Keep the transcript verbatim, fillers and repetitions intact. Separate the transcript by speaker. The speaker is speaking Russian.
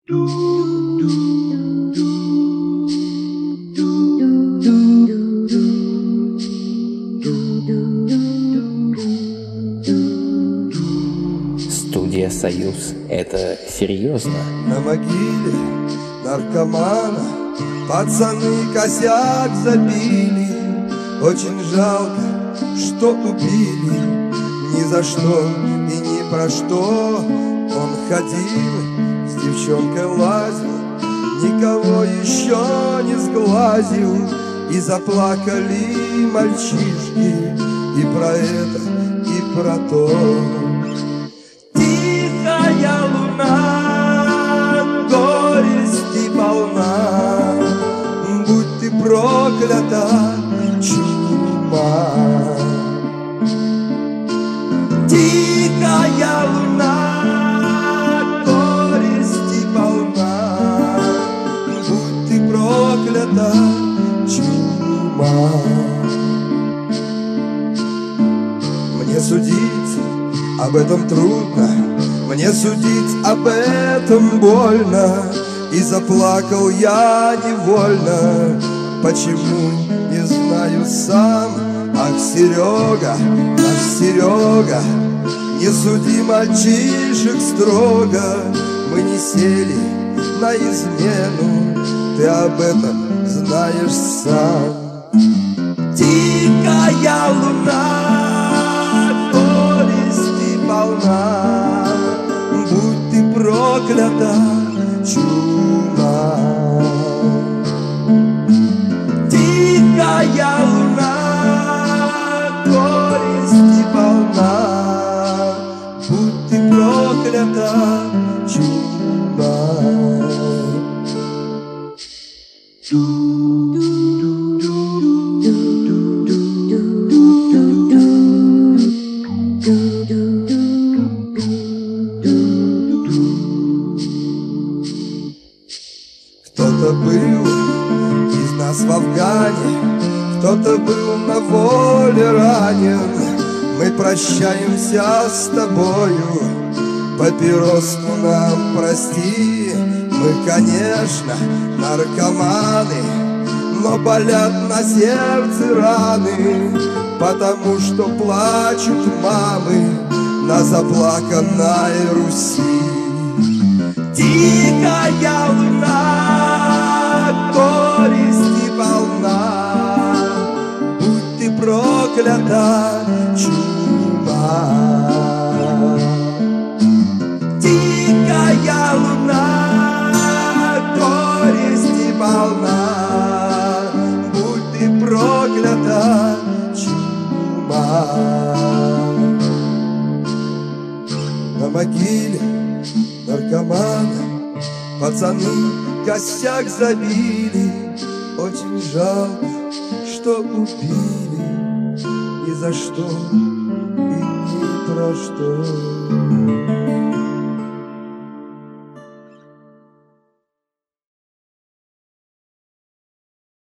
Speaker 1: Студия «Союз» — это серьезно?
Speaker 2: На могиле наркомана пацаны косяк забили. Очень жалко, что убили. Ни за что и ни про что. Он ходил, с девчонкой лазил, никого еще не сглазил. И заплакали мальчишки и про это, и про то. Тихая луна, горести полна, будь ты проклята, чума. Тихая луна, горести полна, будь ты проклята, чума. Мне судить об этом трудно, мне судить об этом больно. И заплакал я невольно. Почему, не знаю сам. Ах, Серега, ах, Серега, не суди мальчишек строго. Мы не сели на измену, ты об этом знаешь сам. Тихая луна, горести полна, будь ты проклята, чума. Тихая луна, горести полна, будь ты проклята, чума. Кто-то был из нас в Афгане, кто-то был на воле ранен. Мы прощаемся с тобою, папироску нам прости. Мы, конечно, наркоманы, но болят на сердце раны, потому что плачут мамы на заплаканной Руси. Тихая луна, горести полна, будь ты проклята, чума. Тихая луна, горести полна, будь ты проклята, чума. На могиле наркомана пацаны косяк забили. Очень жалко, что убили. Ни за что и ни про что.